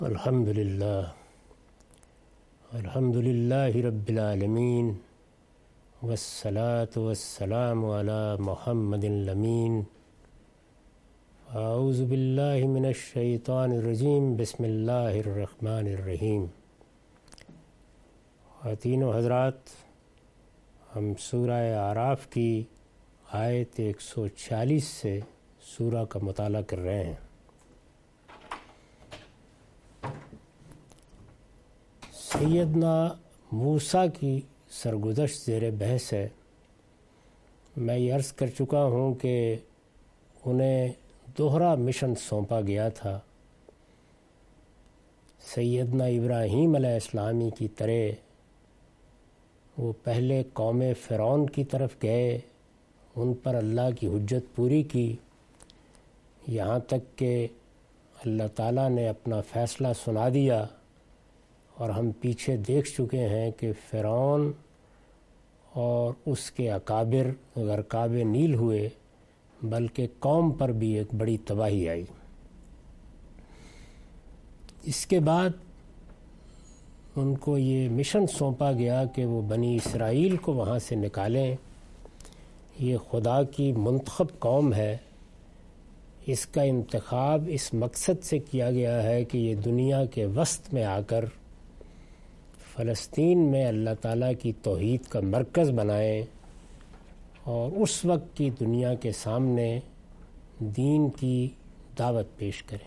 الحمد للہ رب العالمین والصلاة والسلام علی محمد الامین اعوذ باللہ من الشیطان الرجیم بسم اللہ الرحمن الرحیم۔ خواتین و حضرات، ہم سورہ اعراف کی آیت 146 سے سورہ کا مطالعہ کر رہے ہیں۔ سیدنا موسیٰ کی سرگزشت زیر بحث ہے۔ میں یہ عرض کر چکا ہوں کہ انہیں دوہرا مشن سونپا گیا تھا۔ سیدنا ابراہیم علیہ السلامی کی طرح وہ پہلے قوم فرعون کی طرف گئے، ان پر اللہ کی حجت پوری کی، یہاں تک کہ اللہ تعالیٰ نے اپنا فیصلہ سنا دیا، اور ہم پیچھے دیکھ چکے ہیں کہ فرعون اور اس کے اکابر غرقاب نیل ہوئے، بلکہ قوم پر بھی ایک بڑی تباہی آئی۔ اس کے بعد ان کو یہ مشن سونپا گیا کہ وہ بنی اسرائیل کو وہاں سے نکالیں۔ یہ خدا کی منتخب قوم ہے، اس کا انتخاب اس مقصد سے کیا گیا ہے کہ یہ دنیا کے وسط میں آ کر فلسطین میں اللہ تعالیٰ کی توحید کا مرکز بنائیں اور اس وقت کی دنیا کے سامنے دین کی دعوت پیش کریں۔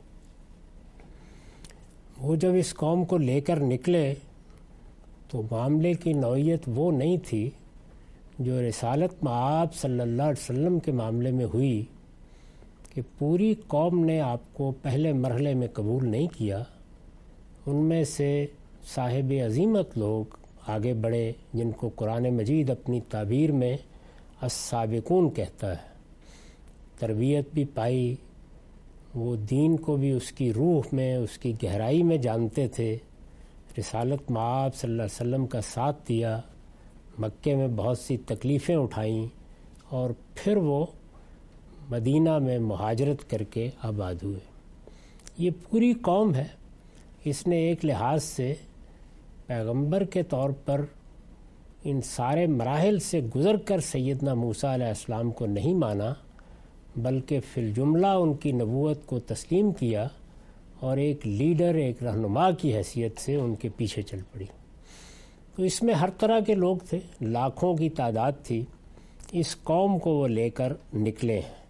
وہ جب اس قوم کو لے کر نکلے تو معاملے کی نوعیت وہ نہیں تھی جو رسالت مآب صلی اللہ علیہ وسلم کے معاملے میں ہوئی کہ پوری قوم نے آپ کو پہلے مرحلے میں قبول نہیں کیا۔ ان میں سے صاحب عظیمت لوگ آگے بڑھے، جن کو قرآن مجید اپنی تعبیر میں السابقون کہتا ہے۔ تربیت بھی پائی، وہ دین کو بھی اس کی روح میں، اس کی گہرائی میں جانتے تھے، رسالت مآب صلی اللہ علیہ وسلم کا ساتھ دیا، مکے میں بہت سی تکلیفیں اٹھائیں، اور پھر وہ مدینہ میں مہاجرت کر کے آباد ہوئے۔ یہ پوری قوم ہے۔ اس نے ایک لحاظ سے پیغمبر کے طور پر ان سارے مراحل سے گزر کر سیدنا موسیٰ علیہ السلام کو نہیں مانا، بلکہ فی الجملہ ان کی نبوت کو تسلیم کیا اور ایک لیڈر، ایک رہنما کی حیثیت سے ان کے پیچھے چل پڑی۔ تو اس میں ہر طرح کے لوگ تھے، لاکھوں کی تعداد تھی۔ اس قوم کو وہ لے کر نکلے ہیں۔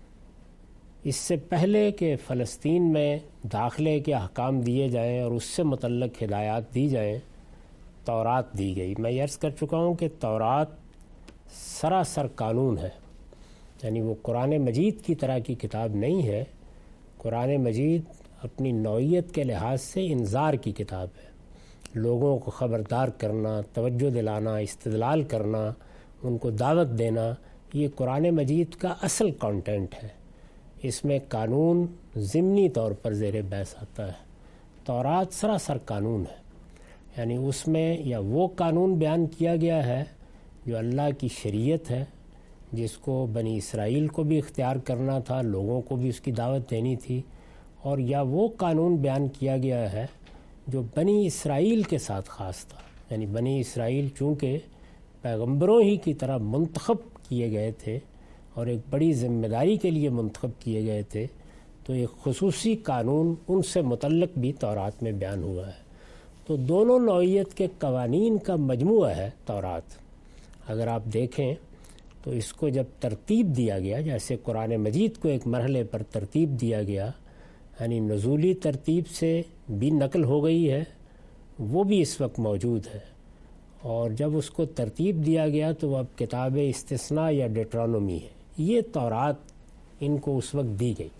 اس سے پہلے کہ فلسطین میں داخلے کے احکام دیے جائیں اور اس سے متعلق ہدایات دی جائیں، تورات دی گئی۔ میں یہ عرض کر چکا ہوں کہ تورات سراسر قانون ہے، یعنی وہ قرآن مجید کی طرح کی کتاب نہیں ہے۔ قرآن مجید اپنی نوعیت کے لحاظ سے انذار کی کتاب ہے، لوگوں کو خبردار کرنا، توجہ دلانا، استدلال کرنا، ان کو دعوت دینا، یہ قرآن مجید کا اصل کانٹینٹ ہے۔ اس میں قانون ضمنی طور پر زیر بحث آتا ہے۔ تورات سراسر قانون ہے، یعنی اس میں یا وہ قانون بیان کیا گیا ہے جو اللہ کی شریعت ہے، جس کو بنی اسرائیل کو بھی اختیار کرنا تھا، لوگوں کو بھی اس کی دعوت دینی تھی، اور یا وہ قانون بیان کیا گیا ہے جو بنی اسرائیل کے ساتھ خاص تھا۔ یعنی بنی اسرائیل چونکہ پیغمبروں ہی کی طرح منتخب کیے گئے تھے اور ایک بڑی ذمہ داری کے لیے منتخب کیے گئے تھے، تو ایک خصوصی قانون ان سے متعلق بھی تورات میں بیان ہوا ہے۔ تو دونوں نوعیت کے قوانین کا مجموعہ ہے تورات۔ اگر آپ دیکھیں تو اس کو جب ترتیب دیا گیا، جیسے قرآن مجید کو ایک مرحلے پر ترتیب دیا گیا، یعنی نزولی ترتیب سے بھی نقل ہو گئی ہے، وہ بھی اس وقت موجود ہے، اور جب اس کو ترتیب دیا گیا تو وہ اب کتاب استثناء یا ڈیٹرانومی ہے۔ یہ تورات ان کو اس وقت دی گئی،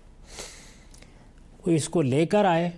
وہ اس کو لے کر آئے۔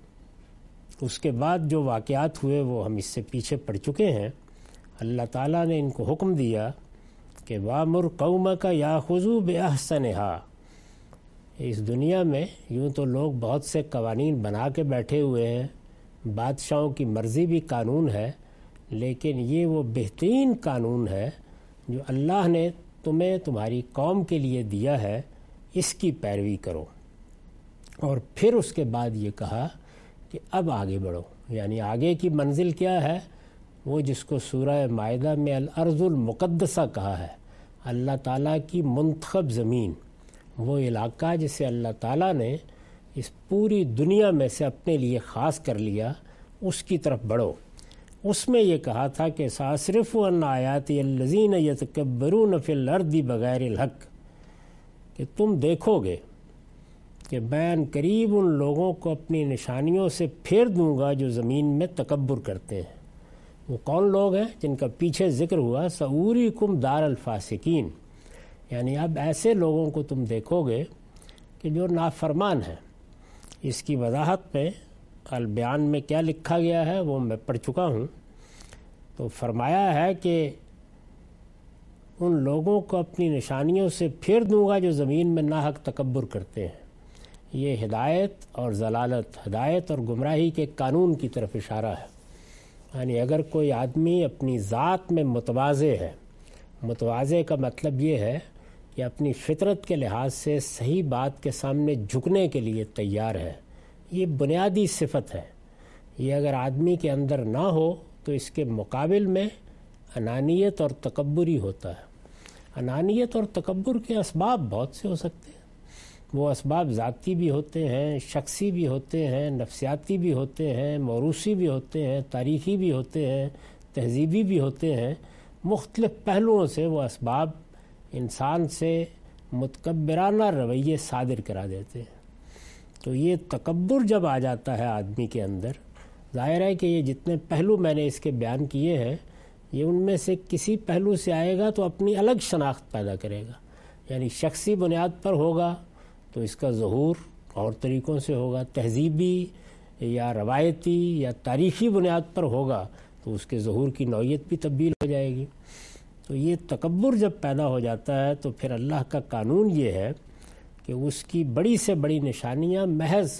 اس کے بعد جو واقعات ہوئے وہ ہم اس سے پیچھے پڑ چکے ہیں۔ اللہ تعالیٰ نے ان کو حکم دیا کہ وَأْمُرْ قَوْمَكَ يَأْخُذُوا بِأَحْسَنِهَا۔ اس دنیا میں یوں تو لوگ بہت سے قوانین بنا کے بیٹھے ہوئے ہیں، بادشاہوں کی مرضی بھی قانون ہے، لیکن یہ وہ بہترین قانون ہے جو اللہ نے تمہیں تمہاری قوم کے لیے دیا ہے، اس کی پیروی کرو۔ اور پھر اس کے بعد یہ کہا کہ اب آگے بڑھو. یعنی آگے کی منزل کیا ہے؟ وہ جس کو سورہ مائدہ میں الارض المقدسہ کہا ہے، اللہ تعالیٰ کی منتخب زمین، وہ علاقہ جسے اللہ تعالیٰ نے اس پوری دنیا میں سے اپنے لیے خاص کر لیا، اس کی طرف بڑھو. اس میں یہ کہا تھا کہ ساصرف عن آیاتی الذین یتکبرون فی الارض بغیر الحق، کہ تم دیکھو گے کہ میں قریب ان لوگوں کو اپنی نشانیوں سے پھیر دوں گا جو زمین میں تکبر کرتے ہیں. وہ کون لوگ ہیں؟ جن کا پیچھے ذکر ہوا، سأوریکم دار الفاسقین. یعنی اب ایسے لوگوں کو تم دیکھو گے کہ جو نافرمان ہیں. اس کی وضاحت میں البیان میں کیا لکھا گیا ہے وہ میں پڑھ چکا ہوں. تو فرمایا ہے کہ ان لوگوں کو اپنی نشانیوں سے پھیر دوں گا جو زمین میں ناحق تکبر کرتے ہیں. یہ ہدایت اور ضلالت، ہدایت اور گمراہی کے قانون کی طرف اشارہ ہے. یعنی اگر کوئی آدمی اپنی ذات میں متواضع ہے، متواضع کا مطلب یہ ہے کہ اپنی فطرت کے لحاظ سے صحیح بات کے سامنے جھکنے کے لیے تیار ہے، یہ بنیادی صفت ہے. یہ اگر آدمی کے اندر نہ ہو تو اس کے مقابل میں انانیت اور تکبر ہی ہوتا ہے. انانیت اور تکبر کے اسباب بہت سے ہو سکتے ہیں. وہ اسباب ذاتی بھی ہوتے ہیں، شخصی بھی ہوتے ہیں، نفسیاتی بھی ہوتے ہیں، موروثی بھی ہوتے ہیں، تاریخی بھی ہوتے ہیں، تہذیبی بھی ہوتے ہیں. مختلف پہلوؤں سے وہ اسباب انسان سے متکبرانہ رویے صادر کرا دیتے ہیں. تو یہ تکبر جب آ جاتا ہے آدمی کے اندر، ظاہر ہے کہ یہ جتنے پہلو میں نے اس کے بیان کیے ہیں، یہ ان میں سے کسی پہلو سے آئے گا تو اپنی الگ شناخت پیدا کرے گا. یعنی شخصی بنیاد پر ہوگا تو اس کا ظہور اور طریقوں سے ہوگا، تہذیبی یا روایتی یا تاریخی بنیاد پر ہوگا تو اس کے ظہور کی نوعیت بھی تبدیل ہو جائے گی. تو یہ تکبر جب پیدا ہو جاتا ہے تو پھر اللہ کا قانون یہ ہے کہ اس کی بڑی سے بڑی نشانیاں محض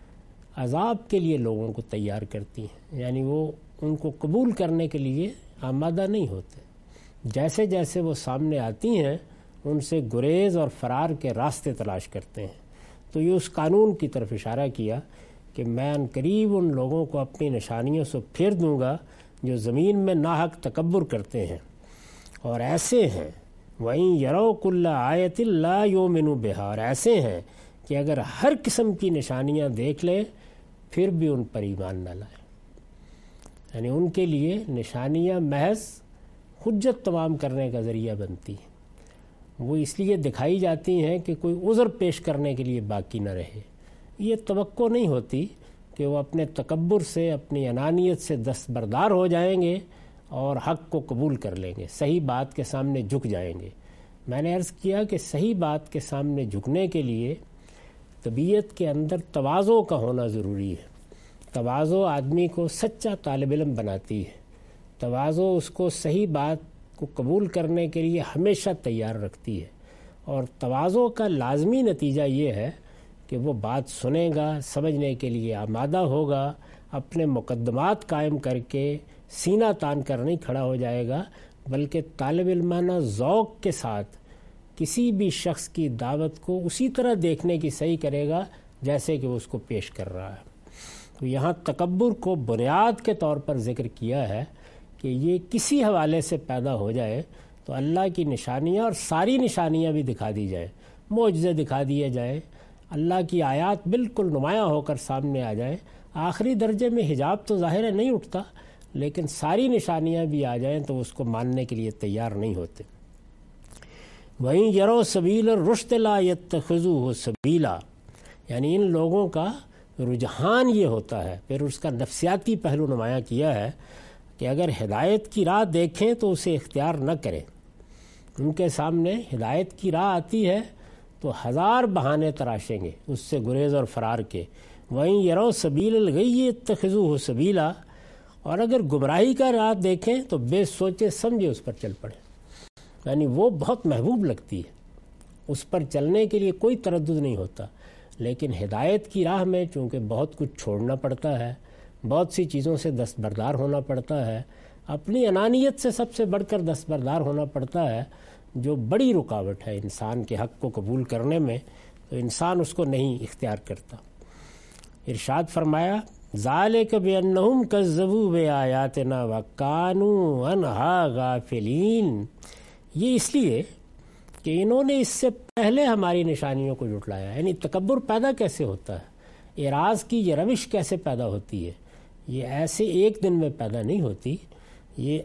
عذاب کے لیے لوگوں کو تیار کرتی ہیں. یعنی وہ ان کو قبول کرنے کے لیے آمادہ نہیں ہوتے. جیسے جیسے وہ سامنے آتی ہیں ان سے گریز اور فرار کے راستے تلاش کرتے ہیں. تو یہ اس قانون کی طرف اشارہ کیا کہ میں ان قریب ان لوگوں کو اپنی نشانیوں سے پھیر دوں گا جو زمین میں ناحق تکبر کرتے ہیں. اور ایسے ہیں وَإِن يَرَوْا كُلَّ آیَةٍ لَا يُؤْمِنُوا بِهَا، اور ایسے ہیں کہ اگر ہر قسم کی نشانیاں دیکھ لیں پھر بھی ان پر ایمان نہ لائیں. یعنی ان کے لیے نشانیاں محض حجت تمام کرنے کا ذریعہ بنتی ہیں. وہ اس لیے دکھائی جاتی ہیں کہ کوئی عذر پیش کرنے کے لیے باقی نہ رہے. یہ توقع نہیں ہوتی کہ وہ اپنے تکبر سے، اپنی انانیت سے دستبردار ہو جائیں گے اور حق کو قبول کر لیں گے، صحیح بات کے سامنے جھک جائیں گے. میں نے عرض کیا کہ صحیح بات کے سامنے جھکنے کے لیے طبیعت کے اندر تواضع کا ہونا ضروری ہے. تواضع آدمی کو سچا طالب علم بناتی ہے. تواضع اس کو صحیح بات کو قبول کرنے کے لیے ہمیشہ تیار رکھتی ہے. اور تواضع کا لازمی نتیجہ یہ ہے کہ وہ بات سنے گا، سمجھنے کے لیے آمادہ ہوگا، اپنے مقدمات قائم کر کے سینہ تان کر نہیں کھڑا ہو جائے گا، بلکہ طالب علمانہ ذوق کے ساتھ کسی بھی شخص کی دعوت کو اسی طرح دیکھنے کی صحیح کرے گا جیسے کہ وہ اس کو پیش کر رہا ہے. تو یہاں تکبر کو بنیاد کے طور پر ذکر کیا ہے کہ یہ کسی حوالے سے پیدا ہو جائے تو اللہ کی نشانیاں اور ساری نشانیاں بھی دکھا دی جائیں، معجزے دکھا دیے جائیں، اللہ کی آیات بالکل نمایاں ہو کر سامنے آ جائیں. آخری درجے میں حجاب تو ظاہر ہے نہیں اٹھتا، لیکن ساری نشانیاں بھی آ جائیں تو اس کو ماننے کے لیے تیار نہیں ہوتے. وَإِن يَرَوْا سَبِيلَ الرُّشْدِ لَا يَتَّخِذُوهُ سَبِيلًا، یعنی ان لوگوں کا رجحان یہ ہوتا ہے. پھر اس کا نفسیاتی پہلو نمایاں کیا ہے کہ اگر ہدایت کی راہ دیکھیں تو اسے اختیار نہ کریں. ان کے سامنے ہدایت کی راہ آتی ہے تو ہزار بہانے تراشیں گے اس سے گریز اور فرار کے. وَإِن يَرَوْا سَبِيلَ الْغَيِّ يَتَّخِذُوهُ سَبِيلًا، اور اگر گمراہی کا راہ دیکھیں تو بے سوچے سمجھے اس پر چل پڑیں. یعنی وہ بہت محبوب لگتی ہے، اس پر چلنے کے لیے کوئی تردد نہیں ہوتا. لیکن ہدایت کی راہ میں چونکہ بہت کچھ چھوڑنا پڑتا ہے، بہت سی چیزوں سے دستبردار ہونا پڑتا ہے، اپنی انانیت سے سب سے بڑھ کر دستبردار ہونا پڑتا ہے، جو بڑی رکاوٹ ہے انسان کے حق کو قبول کرنے میں، تو انسان اس کو نہیں اختیار کرتا. ارشاد فرمایا ذالک بأنہم کذبوا بآیاتنا وکانوا عنہا غافلین، یہ اس لیے کہ انہوں نے اس سے پہلے ہماری نشانیوں کو جھٹلایا۔ یعنی تکبر پیدا کیسے ہوتا ہے، اعراض کی یہ روش کیسے پیدا ہوتی ہے، یہ ایسے ایک دن میں پیدا نہیں ہوتی۔ یہ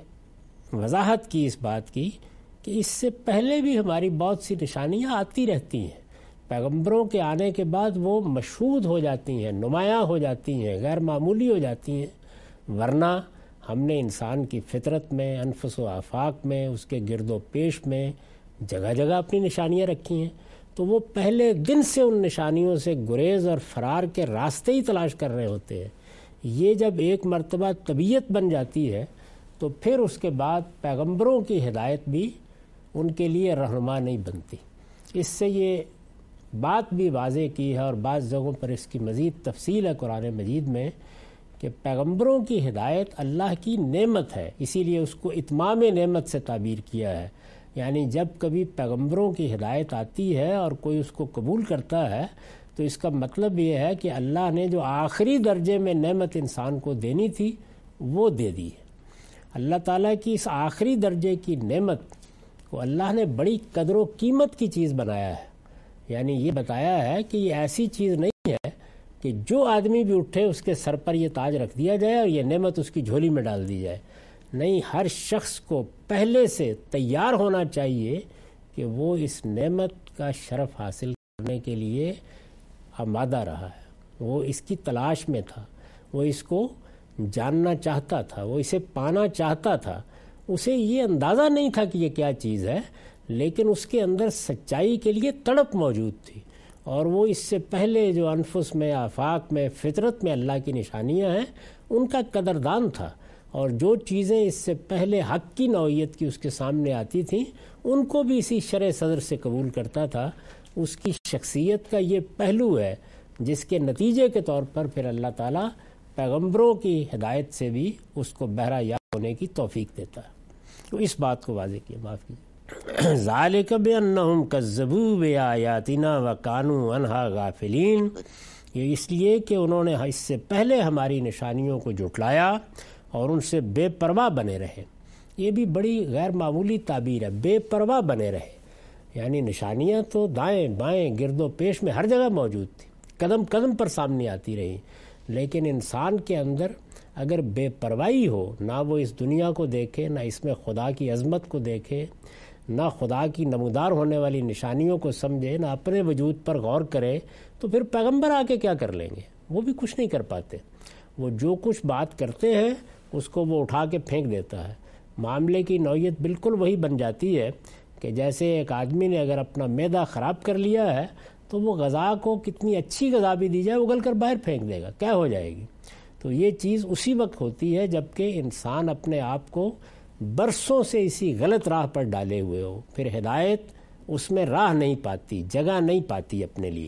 وضاحت کی اس بات کی کہ اس سے پہلے بھی ہماری بہت سی نشانیاں آتی رہتی ہیں، پیغمبروں کے آنے کے بعد وہ مشہود ہو جاتی ہیں، نمایاں ہو جاتی ہیں، غیر معمولی ہو جاتی ہیں، ورنہ ہم نے انسان کی فطرت میں، انفس و آفاق میں، اس کے گرد و پیش میں جگہ جگہ اپنی نشانیاں رکھی ہیں، تو وہ پہلے دن سے ان نشانیوں سے گریز اور فرار کے راستے ہی تلاش کر رہے ہوتے ہیں۔ یہ جب ایک مرتبہ طبیعت بن جاتی ہے تو پھر اس کے بعد پیغمبروں کی ہدایت بھی ان کے لیے رہنما نہیں بنتی۔ اس سے یہ بات بھی واضح کی ہے، اور بعض جگہوں پر اس کی مزید تفصیل ہے قرآن مجید میں، کہ پیغمبروں کی ہدایت اللہ کی نعمت ہے، اسی لیے اس کو اتمام نعمت سے تعبیر کیا ہے۔ یعنی جب کبھی پیغمبروں کی ہدایت آتی ہے اور کوئی اس کو قبول کرتا ہے تو اس کا مطلب یہ ہے کہ اللہ نے جو آخری درجے میں نعمت انسان کو دینی تھی وہ دے دی ہے۔ اللہ تعالیٰ کی اس آخری درجے کی نعمت کو اللہ نے بڑی قدر و قیمت کی چیز بنایا ہے۔ یعنی یہ بتایا ہے کہ یہ ایسی چیز نہیں ہے کہ جو آدمی بھی اٹھے اس کے سر پر یہ تاج رکھ دیا جائے اور یہ نعمت اس کی جھولی میں ڈال دی جائے۔ نہیں، ہر شخص کو پہلے سے تیار ہونا چاہیے کہ وہ اس نعمت کا شرف حاصل کرنے کے لیے آمادہ رہا ہے، وہ اس کی تلاش میں تھا، وہ اس کو جاننا چاہتا تھا، وہ اسے پانا چاہتا تھا۔ اسے یہ اندازہ نہیں تھا کہ یہ کیا چیز ہے، لیکن اس کے اندر سچائی کے لیے تڑپ موجود تھی، اور وہ اس سے پہلے جو انفس میں، آفاق میں، فطرت میں اللہ کی نشانیاں ہیں ان کا قدردان تھا، اور جو چیزیں اس سے پہلے حق کی نوعیت کی اس کے سامنے آتی تھیں ان کو بھی اسی شرح صدر سے قبول کرتا تھا۔ اس کی شخصیت کا یہ پہلو ہے جس کے نتیجے کے طور پر پھر اللہ تعالیٰ پیغمبروں کی ہدایت سے بھی اس کو بہرہ یاب ہونے کی توفیق دیتا ہے۔ تو اس بات کو واضح کیا، معاف کیجیے۔ ذالک بأنہم کذبوا بآیاتنا وکانوا عنہا غافلین، یہ اس لیے کہ انہوں نے اس سے پہلے ہماری نشانیوں کو جھٹلایا اور ان سے بے پرواہ بنے رہے۔ یہ بھی بڑی غیر معمولی تعبیر ہے، بے پرواہ بنے رہے۔ یعنی نشانیاں تو دائیں بائیں گرد و پیش میں ہر جگہ موجود تھی، قدم قدم پر سامنے آتی رہی، لیکن انسان کے اندر اگر بے پرواہی ہو، نہ وہ اس دنیا کو دیکھے، نہ اس میں خدا کی عظمت کو دیکھے، نہ خدا کی نمودار ہونے والی نشانیوں کو سمجھے، نہ اپنے وجود پر غور کرے، تو پھر پیغمبر آ کے کیا کر لیں گے؟ وہ بھی کچھ نہیں کر پاتے۔ وہ جو کچھ بات کرتے ہیں اس کو وہ اٹھا کے پھینک دیتا ہے۔ معاملے کی نوعیت بالکل وہی بن جاتی ہے کہ جیسے ایک آدمی نے اگر اپنا معدہ خراب کر لیا ہے تو وہ غذا کو کتنی اچھی غذا بھی دی جائے اگل کر باہر پھینک دے گا، کیا ہو جائے گی۔ تو یہ چیز اسی وقت ہوتی ہے جب کہ انسان اپنے آپ کو برسوں سے اسی غلط راہ پر ڈالے ہوئے ہو، پھر ہدایت اس میں راہ نہیں پاتی، جگہ نہیں پاتی اپنے لیے۔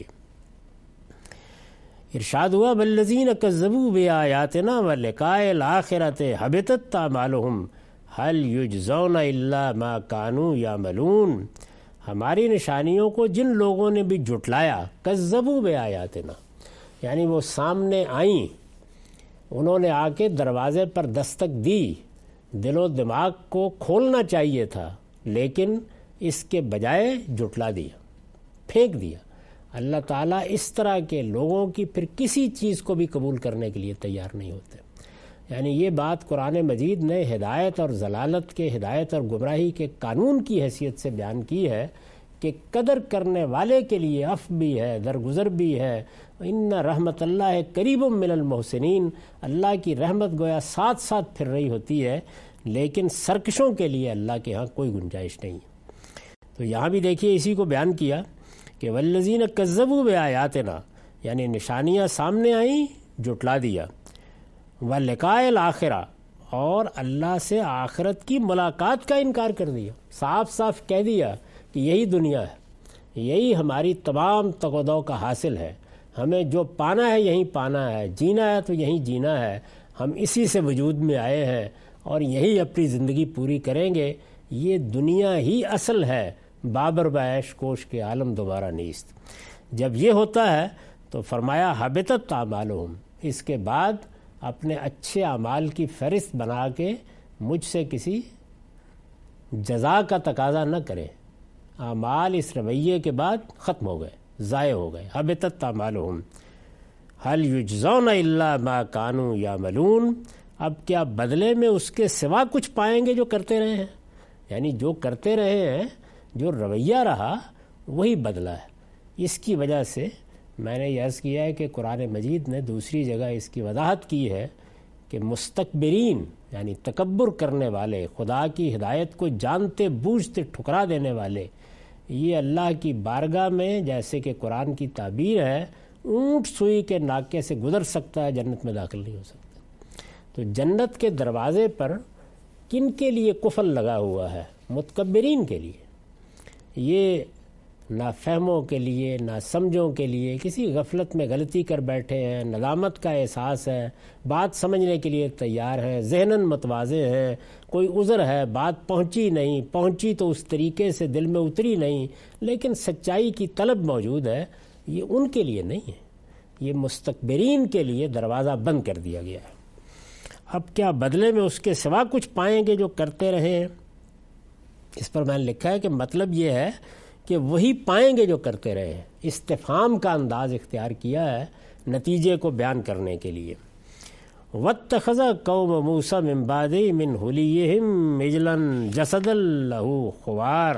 ارشاد ہوا والذین کذبوا بآیاتنا ولقاء الآخرۃ حبطت اعمالہم هل یجزون الا ما كانوا یعملون، ہماری نشانیوں کو جن لوگوں نے بھی جھٹلایا، کذبوا بآیاتنا یعنی وہ سامنے آئیں، انہوں نے آ کے دروازے پر دستک دی، دل و دماغ کو کھولنا چاہیے تھا، لیکن اس کے بجائے جھٹلا دیا، پھینک دیا۔ اللہ تعالیٰ اس طرح کے لوگوں کی پھر کسی چیز کو بھی قبول کرنے کے لیے تیار نہیں ہوتے۔ یعنی یہ بات قرآن مجید نے ہدایت اور ضلالت کے، ہدایت اور گمراہی کے قانون کی حیثیت سے بیان کی ہے کہ قدر کرنے والے کے لیے عفو بھی ہے، درگزر بھی ہے۔ ان رحمت اللہ قریب من المحسنین، اللہ کی رحمت گویا ساتھ ساتھ پھر رہی ہوتی ہے، لیکن سرکشوں کے لیے اللہ کے ہاں کوئی گنجائش نہیں۔ تو یہاں بھی دیکھیے اسی کو بیان کیا کہ والذین کذبوا بآیاتنا، یعنی نشانیاں سامنے آئیں، جھٹلا دیا، ولقاء الآخرہ، اور اللہ سے آخرت کی ملاقات کا انکار کر دیا، صاف صاف کہہ دیا کہ یہی دنیا ہے، یہی ہماری تمام تگ و دو کا حاصل ہے، ہمیں جو پانا ہے یہیں پانا ہے، جینا ہے تو یہیں جینا ہے، ہم اسی سے وجود میں آئے ہیں اور یہی اپنی زندگی پوری کریں گے، یہ دنیا ہی اصل ہے، بابر بعیش کوش کے عالم دوبارہ نیست۔ جب یہ ہوتا ہے تو فرمایا حبطت اعمالہم، اس کے بعد اپنے اچھے اعمال کی فہرست بنا کے مجھ سے کسی جزا کا تقاضا نہ کرے. اعمال اس رویے کے بعد ختم ہو گئے, ضائع ہو گئے. حبطت اعمالہم هل یجزون الا ما کانوا یعملون. اب کیا بدلے میں اس کے سوا کچھ پائیں گے جو کرتے رہے ہیں؟ یعنی جو کرتے رہے ہیں, جو رویہ رہا وہی بدلہ ہے. اس کی وجہ سے میں نے یہ عرض کیا ہے کہ قرآن مجید نے دوسری جگہ اس کی وضاحت کی ہے کہ مستکبرین یعنی تکبر کرنے والے, خدا کی ہدایت کو جانتے بوجھتے ٹھکرا دینے والے, یہ اللہ کی بارگاہ میں جیسے کہ قرآن کی تعبیر ہے اونٹ سوئی کے ناکے سے گزر سکتا ہے, جنت میں داخل نہیں ہو سکتا. تو جنت کے دروازے پر کن کے لیے قفل لگا ہوا ہے؟ متکبرین کے لیے. یہ نہ فہموں کے لیے, نہ سمجھوں کے لیے, کسی غفلت میں غلطی کر بیٹھے ہیں, ندامت کا احساس ہے, بات سمجھنے کے لیے تیار ہیں, ذہناً متواضع ہیں, کوئی عذر ہے, بات پہنچی تو اس طریقے سے دل میں اتری نہیں, لیکن سچائی کی طلب موجود ہے. یہ ان کے لیے نہیں ہے, یہ مستکبرین کے لیے دروازہ بند کر دیا گیا ہے. اب کیا بدلے میں اس کے سوا کچھ پائیں گے جو کرتے رہے ہیں؟ اس پر میں نے لکھا ہے کہ مطلب یہ ہے کہ وہی پائیں گے جو کرتے رہے ہیں. استفہام کا انداز اختیار کیا ہے نتیجے کو بیان کرنے کے لیے. وَاتَّخَذَ قَوْمُ مُوسَىٰ مِن بَعْدِهِ مِنْ حُلِيِّهِمْ عِجْلًا جَسَدًا لَهُ خُوَارٌ.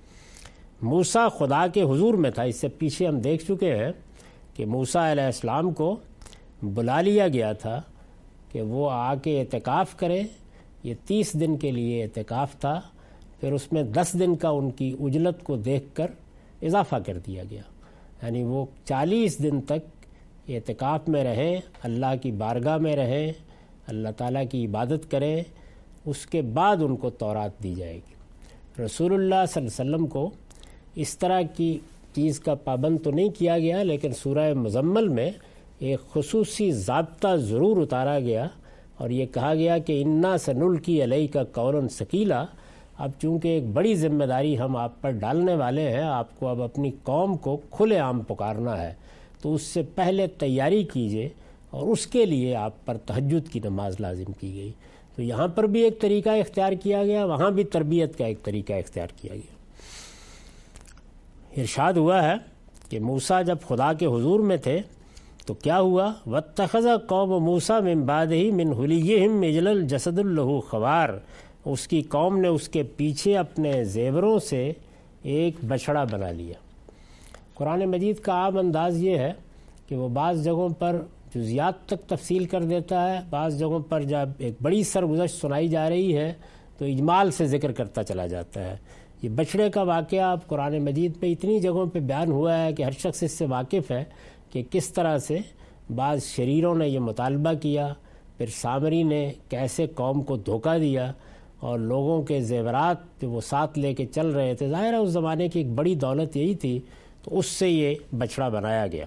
موسیٰ خدا کے حضور میں تھا. اس سے پیچھے ہم دیکھ چکے ہیں کہ موسیٰ علیہ السلام کو بلا لیا گیا تھا کہ وہ آ کے اعتکاف کرے. یہ 30 دن کے لیے اعتکاف تھا, پھر اس میں 10 دن کا ان کی عجلت کو دیکھ کر اضافہ کر دیا گیا. یعنی وہ 40 دن تک اعتکاف میں رہیں, اللہ کی بارگاہ میں رہیں, اللہ تعالیٰ کی عبادت کریں, اس کے بعد ان کو تورات دی جائے گی. رسول اللہ صلی اللہ علیہ وسلم کو اس طرح کی چیز کا پابند تو نہیں کیا گیا, لیکن سورہ مزمل میں ایک خصوصی ضابطہ ضرور اتارا گیا اور یہ کہا گیا کہ انا سنلقی علیک قولا ثقیلا. اب چونکہ ایک بڑی ذمہ داری ہم آپ پر ڈالنے والے ہیں, آپ کو اب اپنی قوم کو کھلے عام پکارنا ہے, تو اس سے پہلے تیاری کیجئے, اور اس کے لیے آپ پر تہجد کی نماز لازم کی گئی. تو یہاں پر بھی ایک طریقہ اختیار کیا گیا, وہاں بھی تربیت کا ایک طریقہ اختیار کیا گیا. ارشاد ہوا ہے کہ موسیٰ جب خدا کے حضور میں تھے تو کیا ہوا؟ وَاتَّخَذَ قَوْمُ مُوسَىٰ مِن بَعْدِهِ مِنْ حُلِيِّهِمْ عِجْلًا جَسَدًا لَهُ خَوَارٌ. اس کی قوم نے اس کے پیچھے اپنے زیوروں سے ایک بچڑا بنا لیا. قرآن مجید کا عام انداز یہ ہے کہ وہ بعض جگہوں پر جزیات تک تفصیل کر دیتا ہے, بعض جگہوں پر جب ایک بڑی سرگزشت سنائی جا رہی ہے تو اجمال سے ذکر کرتا چلا جاتا ہے. یہ بچڑے کا واقعہ اب قرآن مجید پہ اتنی جگہوں پہ بیان ہوا ہے کہ ہر شخص اس سے واقف ہے کہ کس طرح سے بعض شریروں نے یہ مطالبہ کیا, پھر سامری نے کیسے قوم کو دھوکہ دیا, اور لوگوں کے زیورات جو وہ ساتھ لے کے چل رہے تھے, ظاہر ہے اس زمانے کی ایک بڑی دولت یہی تھی, تو اس سے یہ بچڑا بنایا گیا.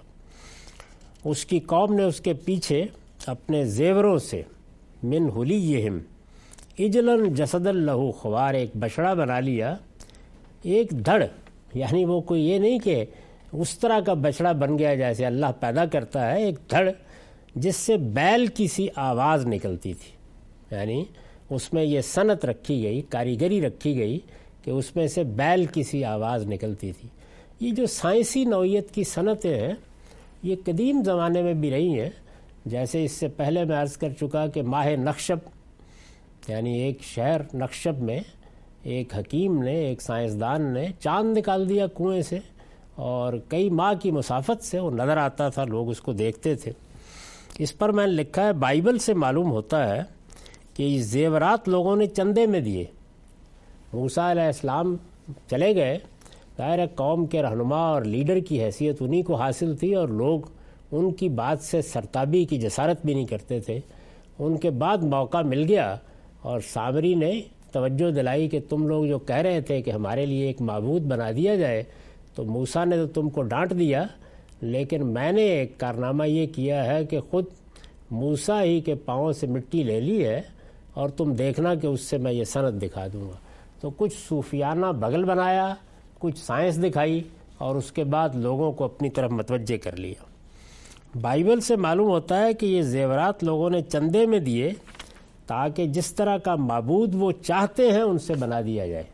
اس کی قوم نے اس کے پیچھے اپنے زیوروں سے من حلیہم عجلاً جسدا لہ خوار ایک بچڑا بنا لیا, ایک دھڑ. یعنی وہ کوئی یہ نہیں کہ اس طرح کا بچڑا بن گیا جیسے اللہ پیدا کرتا ہے, ایک دھڑ جس سے بیل کی سی آواز نکلتی تھی. یعنی اس میں یہ صنعت رکھی گئی, کاریگری رکھی گئی کہ اس میں سے بیل کی سی آواز نکلتی تھی. یہ جو سائنسی نوعیت کی صنعتیں ہیں یہ قدیم زمانے میں بھی رہی ہیں. جیسے اس سے پہلے میں عرض کر چکا کہ ماہ نخشب یعنی ایک شہر نخشب میں ایک حکیم نے, ایک سائنسدان نے چاند نکال دیا کنویں سے, اور کئی ماہ کی مسافت سے وہ نظر آتا تھا, لوگ اس کو دیکھتے تھے. اس پر میں نے لکھا ہے بائبل سے معلوم ہوتا ہے کہ یہ زیورات لوگوں نے چندے میں دیے. موسیٰ علیہ السلام چلے گئے, ظاہر ہے قوم کے رہنما اور لیڈر کی حیثیت انہی کو حاصل تھی, اور لوگ ان کی بات سے سرتابی کی جسارت بھی نہیں کرتے تھے. ان کے بعد موقع مل گیا اور سامری نے توجہ دلائی کہ تم لوگ جو کہہ رہے تھے کہ ہمارے لیے ایک معبود بنا دیا جائے, تو موسیٰ نے تو تم کو ڈانٹ دیا, لیکن میں نے ایک کارنامہ یہ کیا ہے کہ خود موسیٰ ہی کے پاؤں سے مٹی لے لی ہے, اور تم دیکھنا کہ اس سے میں یہ صنعت دکھا دوں گا. تو کچھ صوفیانہ بغل بنایا, کچھ سائنس دکھائی, اور اس کے بعد لوگوں کو اپنی طرف متوجہ کر لیا. بائبل سے معلوم ہوتا ہے کہ یہ زیورات لوگوں نے چندے میں دیے تاکہ جس طرح کا معبود وہ چاہتے ہیں ان سے بنا دیا جائے۔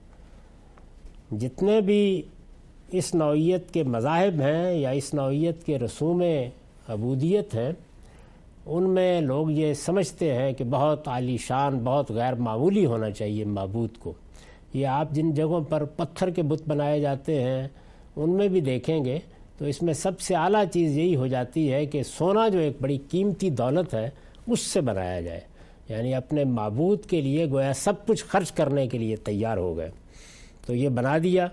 جتنے بھی اس نوعیت کے مذاہب ہیں یا اس نوعیت کے رسوم عبودیت ہیں، ان میں لوگ یہ سمجھتے ہیں کہ بہت عالی شان، بہت غیر معمولی ہونا چاہیے معبود کو۔ یہ آپ جن جگہوں پر پتھر کے بت بنائے جاتے ہیں ان میں بھی دیکھیں گے تو اس میں سب سے اعلیٰ چیز یہی ہو جاتی ہے کہ سونا جو ایک بڑی قیمتی دولت ہے اس سے بنایا جائے، یعنی اپنے معبود کے لیے گویا سب کچھ خرچ کرنے کے لیے تیار ہو گئے۔ تو یہ بنا دیا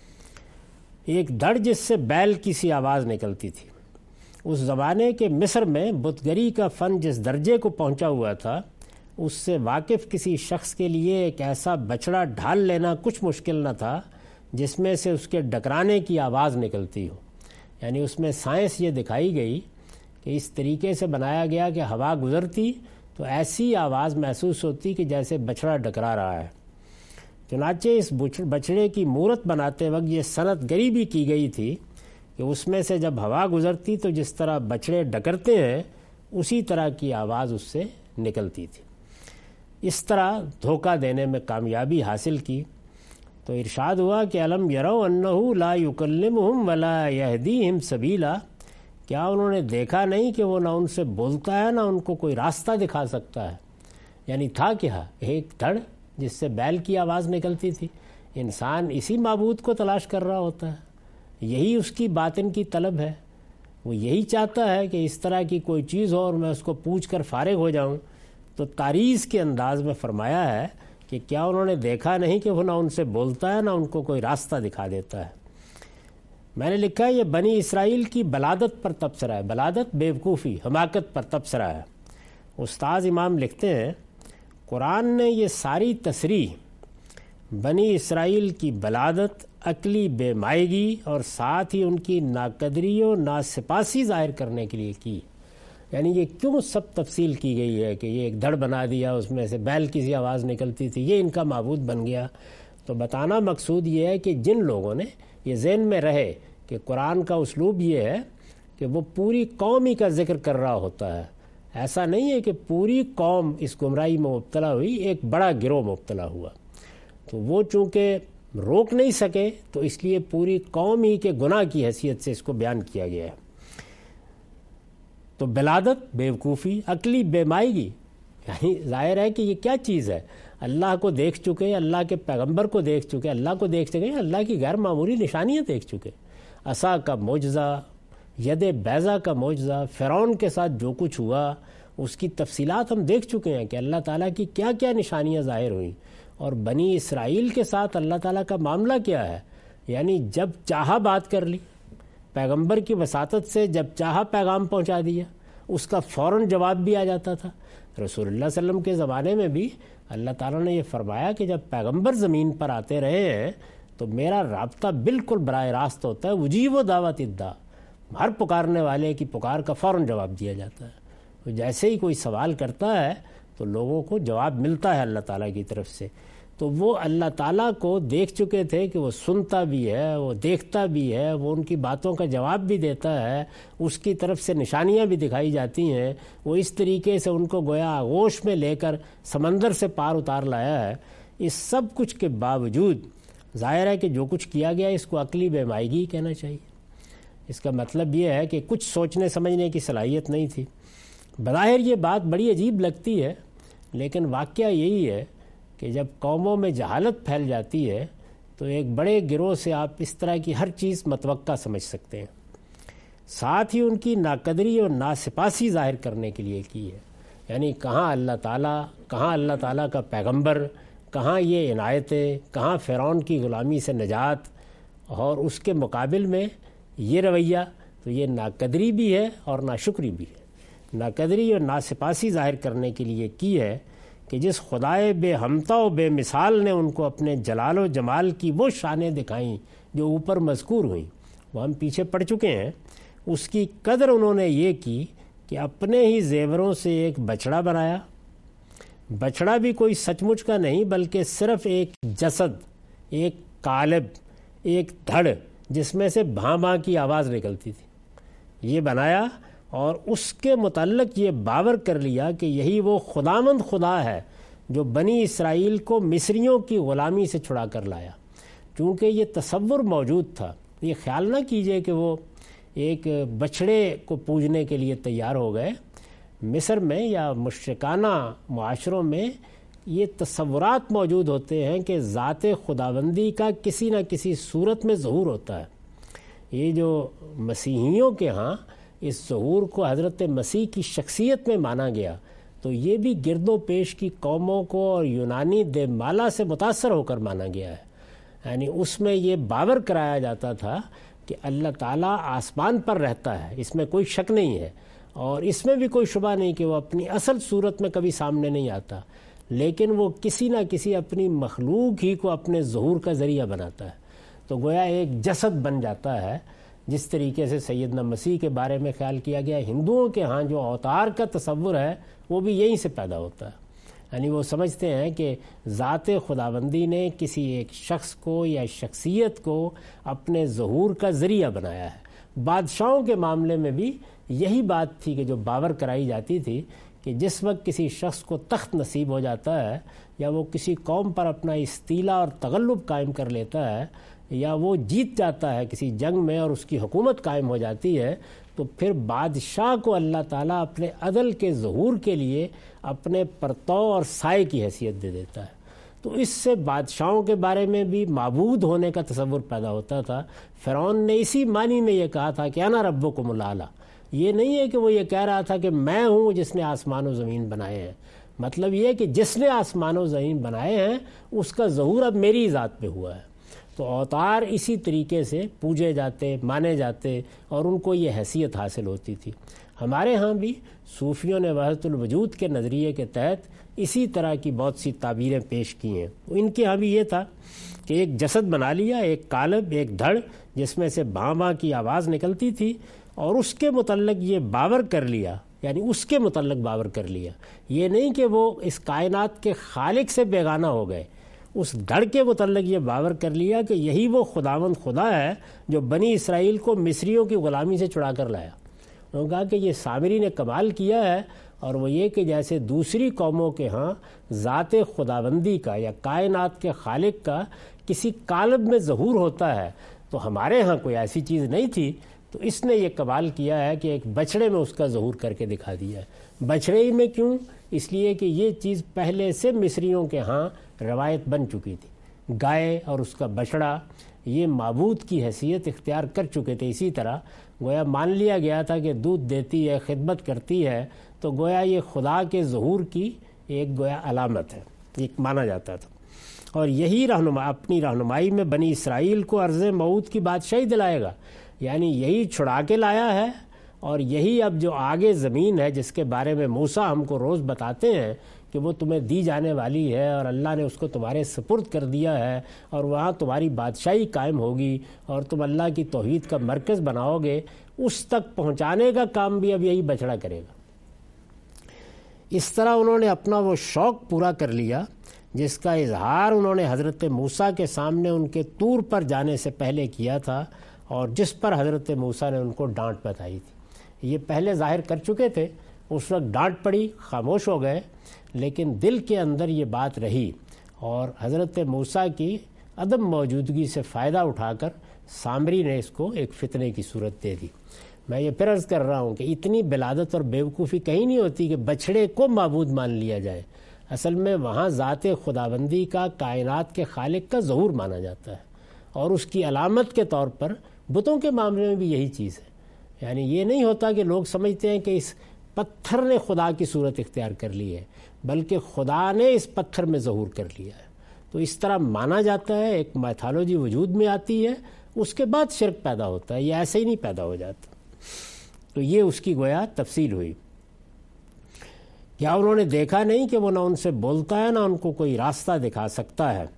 ایک دھڑ جس سے بیل کی سی آواز نکلتی تھی۔ اس زمانے کے مصر میں بت گری کا فن جس درجے کو پہنچا ہوا تھا، اس سے واقف کسی شخص کے لیے ایک ایسا بچڑا ڈھال لینا کچھ مشکل نہ تھا جس میں سے اس کے ڈکرانے کی آواز نکلتی ہو۔ یعنی اس میں سائنس یہ دکھائی گئی کہ اس طریقے سے بنایا گیا کہ ہوا گزرتی تو ایسی آواز محسوس ہوتی کہ جیسے بچڑا ڈکرا رہا ہے۔ چنانچہ اس بچڑے کی مورت بناتے وقت یہ صنعت گری بھی کی گئی تھی کہ اس میں سے جب ہوا گزرتی تو جس طرح بچڑے ڈکرتے ہیں اسی طرح کی آواز اس سے نکلتی تھی۔ اس طرح دھوکہ دینے میں کامیابی حاصل کی تو ارشاد ہوا کہ الم یروا انہ لا یکلمہم ولا یہدیہم سبیلا، کیا انہوں نے دیکھا نہیں کہ وہ نہ ان سے بولتا ہے نہ ان کو کوئی راستہ دکھا سکتا ہے۔ یعنی تھا کیا؟ ایک دھڑ جس سے بیل کی آواز نکلتی تھی۔ انسان اسی معبود کو تلاش کر رہا ہوتا ہے، یہی اس کی باطن کی طلب ہے، وہ یہی چاہتا ہے کہ اس طرح کی کوئی چیز ہو اور میں اس کو پوچھ کر فارغ ہو جاؤں۔ تو تعریض کے انداز میں فرمایا ہے کہ کیا انہوں نے دیکھا نہیں کہ وہ نہ ان سے بولتا ہے نہ ان کو کوئی راستہ دکھا دیتا ہے۔ میں نے لکھا ہے یہ بنی اسرائیل کی بلادت پر تبصرہ ہے۔ بلادت بیوقوفی، حماقت پر تبصرہ ہے۔ استاذ امام لکھتے ہیں قرآن نے یہ ساری تصریح بنی اسرائیل کی بلادت، عقلی بے مائگی اور ساتھ ہی ان کی ناقدری و ناسپاسی ظاہر کرنے کے لیے کی۔ یعنی یہ کیوں سب تفصیل کی گئی ہے کہ یہ ایک دھڑ بنا دیا، اس میں سے بیل کی سی آواز نکلتی تھی، یہ ان کا معبود بن گیا۔ تو بتانا مقصود یہ ہے کہ جن لوگوں نے یہ ذہن میں رہے کہ قرآن کا اسلوب یہ ہے کہ وہ پوری قوم ہی کا ذکر کر رہا ہوتا ہے، ایسا نہیں ہے کہ پوری قوم اس گمراہی میں مبتلا ہوئی، ایک بڑا گروہ مبتلا ہوا، تو وہ چونکہ روک نہیں سکے تو اس لیے پوری قوم ہی کے گناہ کی حیثیت سے اس کو بیان کیا گیا ہے۔ تو بلادت بیوقوفی، عقلی بے مائگی، یعنی ظاہر ہے کہ یہ کیا چیز ہے؟ اللہ کو دیکھ چکے، اللہ کے پیغمبر کو دیکھ چکے، اللہ کو دیکھ چکے، اللہ کی غیر معمولی نشانیاں دیکھ چکے، عصا کا معجزہ، ید بیضا کا معجزہ، فرعون کے ساتھ جو کچھ ہوا اس کی تفصیلات ہم دیکھ چکے ہیں کہ اللہ تعالیٰ کی کیا کیا نشانیاں ظاہر ہوئیں، اور بنی اسرائیل کے ساتھ اللہ تعالیٰ کا معاملہ کیا ہے۔ یعنی جب چاہا بات کر لی، پیغمبر کی وساطت سے جب چاہا پیغام پہنچا دیا، اس کا فوراً جواب بھی آ جاتا تھا۔ رسول اللہ صلی اللہ علیہ وسلم کے زمانے میں بھی اللہ تعالیٰ نے یہ فرمایا کہ جب پیغمبر زمین پر آتے رہے ہیں تو میرا رابطہ بالکل براہ راست ہوتا ہے، اجیب و دعوت الداع، ہر پکارنے والے کی پکار کا فوراً جواب دیا جاتا ہے۔ تو جیسے ہی کوئی سوال کرتا ہے تو لوگوں کو جواب ملتا ہے اللہ تعالیٰ کی طرف سے۔ تو وہ اللہ تعالیٰ کو دیکھ چکے تھے کہ وہ سنتا بھی ہے، وہ دیکھتا بھی ہے، وہ ان کی باتوں کا جواب بھی دیتا ہے، اس کی طرف سے نشانیاں بھی دکھائی جاتی ہیں، وہ اس طریقے سے ان کو گویا آغوش میں لے کر سمندر سے پار اتار لایا ہے۔ اس سب کچھ کے باوجود ظاہر ہے کہ جو کچھ کیا گیا اس کو عقلی بے مائگی کہنا چاہیے۔ اس کا مطلب یہ ہے کہ کچھ سوچنے سمجھنے کی صلاحیت نہیں تھی۔ بظاہر یہ بات بڑی عجیب لگتی ہے، لیکن واقعہ یہی ہے کہ جب قوموں میں جہالت پھیل جاتی ہے تو ایک بڑے گروہ سے آپ اس طرح کی ہر چیز متوقع سمجھ سکتے ہیں۔ ساتھ ہی ان کی ناقدری اور ناسپاسی ظاہر کرنے کے لیے کی ہے، یعنی کہاں اللہ تعالیٰ کا پیغمبر، کہاں یہ عنایتیں، کہاں فرعون کی غلامی سے نجات، اور اس کے مقابل میں یہ رویہ، تو یہ ناقدری بھی ہے اور ناشکری بھی ہے۔ ناقدری اور ناسپاسی ظاہر کرنے کے لیے کی ہے کہ جس خدائے بے ہمتا و بے مثال نے ان کو اپنے جلال و جمال کی وہ شانیں دکھائیں جو اوپر مذکور ہوئیں، وہ ہم پیچھے پڑھ چکے ہیں، اس کی قدر انہوں نے یہ کی کہ اپنے ہی زیوروں سے ایک بچڑا بنایا۔ بچڑا بھی کوئی سچ مچ کا نہیں بلکہ صرف ایک جسد، ایک قالب، ایک دھڑ جس میں سے بھاں بھاں کی آواز نکلتی تھی، یہ بنایا اور اس کے متعلق یہ باور کر لیا کہ یہی وہ خداوند خدا ہے جو بنی اسرائیل کو مصریوں کی غلامی سے چھڑا کر لایا۔ چونکہ یہ تصور موجود تھا، یہ خیال نہ کیجئے کہ وہ ایک بچھڑے کو پوجنے کے لیے تیار ہو گئے۔ مصر میں یا مشرکانہ معاشروں میں یہ تصورات موجود ہوتے ہیں کہ ذات خداوندی کا کسی نہ کسی صورت میں ظہور ہوتا ہے۔ یہ جو مسیحیوں کے ہاں اس ظہور کو حضرت مسیح کی شخصیت میں مانا گیا، تو یہ بھی گرد و پیش کی قوموں کو اور یونانی دیمالا سے متاثر ہو کر مانا گیا ہے۔ یعنی اس میں یہ باور کرایا جاتا تھا کہ اللہ تعالیٰ آسمان پر رہتا ہے، اس میں کوئی شک نہیں ہے، اور اس میں بھی کوئی شبہ نہیں کہ وہ اپنی اصل صورت میں کبھی سامنے نہیں آتا، لیکن وہ کسی نہ کسی اپنی مخلوق ہی کو اپنے ظہور کا ذریعہ بناتا ہے۔ تو گویا ایک جسد بن جاتا ہے، جس طریقے سے سیدنا مسیح کے بارے میں خیال کیا گیا۔ ہندوؤں کے ہاں جو اوتار کا تصور ہے وہ بھی یہیں سے پیدا ہوتا ہے۔ یعنی وہ سمجھتے ہیں کہ ذات خداوندی نے کسی ایک شخص کو یا شخصیت کو اپنے ظہور کا ذریعہ بنایا ہے۔ بادشاہوں کے معاملے میں بھی یہی بات تھی کہ جو باور کرائی جاتی تھی کہ جس وقت کسی شخص کو تخت نصیب ہو جاتا ہے، یا وہ کسی قوم پر اپنا استیلا اور تغلب قائم کر لیتا ہے، یا وہ جیت جاتا ہے کسی جنگ میں اور اس کی حکومت قائم ہو جاتی ہے، تو پھر بادشاہ کو اللہ تعالیٰ اپنے عدل کے ظہور کے لیے اپنے پرتو اور سائے کی حیثیت دے دیتا ہے۔ تو اس سے بادشاہوں کے بارے میں بھی معبود ہونے کا تصور پیدا ہوتا تھا۔ فرعون نے اسی معنی میں یہ کہا تھا کہ انا ربکم الاعلی۔ یہ نہیں ہے کہ وہ یہ کہہ رہا تھا کہ میں ہوں جس نے آسمان و زمین بنائے ہیں، مطلب یہ کہ جس نے آسمان و زمین بنائے ہیں اس کا ظہور اب میری ذات پہ ہوا ہے۔ تو اوتار اسی طریقے سے پوجے جاتے، مانے جاتے، اور ان کو یہ حیثیت حاصل ہوتی تھی۔ ہمارے ہاں بھی صوفیوں نے وحدت الوجود کے نظریے کے تحت اسی طرح کی بہت سی تعبیریں پیش کی ہیں۔ ان کے ہاں بھی یہ تھا کہ ایک جسد بنا لیا، ایک قالب، ایک دھڑ جس میں سے باں باں کی آواز نکلتی تھی، اور اس کے متعلق یہ باور کر لیا، یعنی اس کے متعلق باور کر لیا، یہ نہیں کہ وہ اس کائنات کے خالق سے بیگانہ ہو گئے، اس دھڑ کے متعلق یہ باور کر لیا کہ یہی وہ خداوند خدا ہے جو بنی اسرائیل کو مصریوں کی غلامی سے چھڑا کر لایا۔ انہوں نے کہا کہ یہ سامری نے کمال کیا ہے، اور وہ یہ کہ جیسے دوسری قوموں کے ہاں ذات خداوندی کا یا کائنات کے خالق کا کسی قالب میں ظہور ہوتا ہے، تو ہمارے ہاں کوئی ایسی چیز نہیں تھی، تو اس نے یہ کمال کیا ہے کہ ایک بچھڑے میں اس کا ظہور کر کے دکھا دیا ہے۔ بچھڑے ہی میں کیوں؟ اس لیے کہ یہ چیز پہلے سے مصریوں کے ہاں روایت بن چکی تھی۔ گائے اور اس کا بچڑا یہ معبود کی حیثیت اختیار کر چکے تھے۔ اسی طرح گویا مان لیا گیا تھا کہ دودھ دیتی ہے، خدمت کرتی ہے، تو گویا یہ خدا کے ظہور کی ایک گویا علامت ہے، ایک مانا جاتا تھا۔ اور یہی اپنی رہنمائی میں بنی اسرائیل کو عرض موعود کی بادشاہی دلائے گا، یعنی یہی چھڑا کے لایا ہے، اور یہی اب جو آگے زمین ہے جس کے بارے میں موسیٰ ہم کو روز بتاتے ہیں کہ وہ تمہیں دی جانے والی ہے، اور اللہ نے اس کو تمہارے سپرد کر دیا ہے، اور وہاں تمہاری بادشاہی قائم ہوگی، اور تم اللہ کی توحید کا مرکز بناؤ گے، اس تک پہنچانے کا کام بھی اب یہی بچڑا کرے گا۔ اس طرح انہوں نے اپنا وہ شوق پورا کر لیا جس کا اظہار انہوں نے حضرت موسیٰ کے سامنے ان کے طور پر جانے سے پہلے کیا تھا، اور جس پر حضرت موسیٰ نے ان کو ڈانٹ بتائی تھی۔ یہ پہلے ظاہر کر چکے تھے، اس وقت ڈانٹ پڑی، خاموش ہو گئے، لیکن دل کے اندر یہ بات رہی، اور حضرت موسیٰ کی عدم موجودگی سے فائدہ اٹھا کر سامری نے اس کو ایک فتنے کی صورت دے دی۔ میں یہ پھر عرض کر رہا ہوں کہ اتنی بلادت اور بیوقوفی کہیں نہیں ہوتی کہ بچھڑے کو معبود مان لیا جائے۔ اصل میں وہاں ذات خداوندی کا، کائنات کے خالق کا ظہور مانا جاتا ہے، اور اس کی علامت کے طور پر بتوں کے معاملے میں بھی یہی چیز ہے۔ یعنی یہ نہیں ہوتا کہ لوگ سمجھتے ہیں کہ اس پتھر نے خدا کی صورت اختیار کر لی ہے، بلکہ خدا نے اس پتھر میں ظہور کر لیا ہے۔ تو اس طرح مانا جاتا ہے، ایک میتھالوجی وجود میں آتی ہے، اس کے بعد شرک پیدا ہوتا ہے، یہ ایسے ہی نہیں پیدا ہو جاتا۔ تو یہ اس کی گویا تفصیل ہوئی۔ کیا انہوں نے دیکھا نہیں کہ وہ نہ ان سے بولتا ہے، نہ ان کو کوئی راستہ دکھا سکتا ہے؟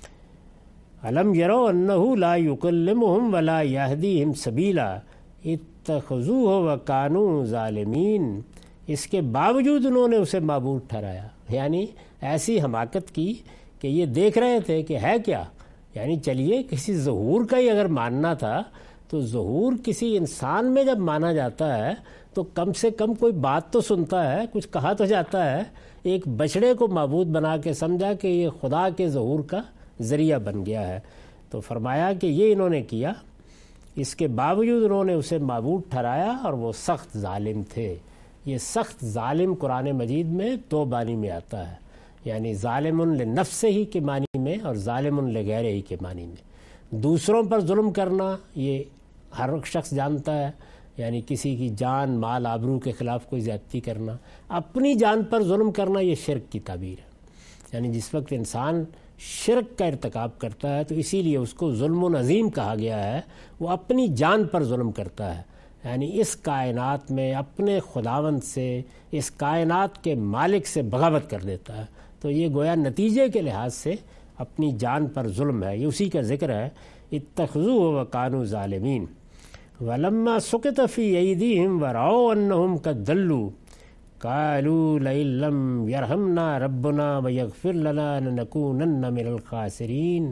الم یروا انہ لا یکلمہم ولا یہدیہم سبیلا اتخذوہ وکانوا ظالمین۔ اس کے باوجود انہوں نے اسے معبود ٹھہرایا، یعنی ایسی حماقت کی کہ یہ دیکھ رہے تھے کہ ہے کیا، یعنی چلیے کسی ظہور کا ہی اگر ماننا تھا تو ظہور کسی انسان میں جب مانا جاتا ہے تو کم سے کم کوئی بات تو سنتا ہے، کچھ کہا تو جاتا ہے۔ ایک بچڑے کو معبود بنا کے سمجھا کہ یہ خدا کے ظہور کا ذریعہ بن گیا ہے۔ تو فرمایا کہ یہ انہوں نے کیا، اس کے باوجود انہوں نے اسے معبود ٹھہرایا، اور وہ سخت ظالم تھے۔ یہ سخت ظالم قرآن مجید میں 2 معنی میں آتا ہے، یعنی ظالم لنفسہ ہی کے معنی میں اور ظالم لغیرہ ہی کے معنی میں۔ دوسروں پر ظلم کرنا یہ ہر شخص جانتا ہے، یعنی کسی کی جان، مال، آبرو کے خلاف کوئی زیادتی کرنا۔ اپنی جان پر ظلم کرنا یہ شرک کی تعبیر ہے، یعنی جس وقت انسان شرک کا ارتکاب کرتا ہے تو اسی لیے اس کو ظلم عظیم کہا گیا ہے۔ وہ اپنی جان پر ظلم کرتا ہے، یعنی اس کائنات میں اپنے خداوند سے، اس کائنات کے مالک سے بغاوت کر دیتا ہے۔ تو یہ گویا نتیجے کے لحاظ سے اپنی جان پر ظلم ہے۔ یہ اسی کا ذکر ہے، اتخذوہ وکانوا ظالمین ولما سقط فی ایدیہم ورأوا انہم قد ضلوا قالوا لئن لم یرحمنا ربنا ویغفر لنا لنکونن من الخاسرین۔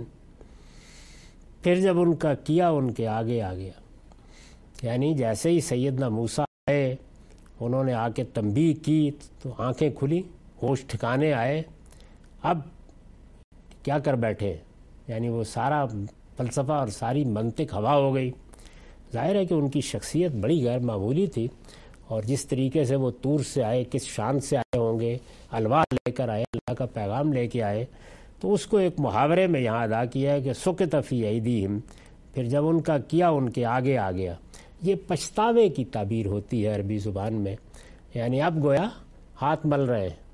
پھر جب ان کا کیا ان کے آگے آ گیا، یعنی جیسے ہی سیدنا موسیٰ آئے، انہوں نے آ کے تنبیہ کی تو آنکھیں کھلی، ہوش ٹھکانے آئے۔ اب کیا کر بیٹھے، یعنی وہ سارا فلسفہ اور ساری منطق ہوا ہو گئی۔ ظاہر ہے کہ ان کی شخصیت بڑی غیر معمولی تھی، اور جس طریقے سے وہ طور سے آئے، کس شان سے آئے ہوں گے، الواح لے کر آئے، اللہ کا پیغام لے کے آئے، تو اس کو ایک محاورے میں یہاں ادا کیا ہے کہ سقط فی ایدیہم، پھر جب ان کا کیا ان کے آگے آ گیا۔ یہ پچھتاوے کی تعبیر ہوتی ہے عربی زبان میں، یعنی اب گویا ہاتھ مل رہے ہیں،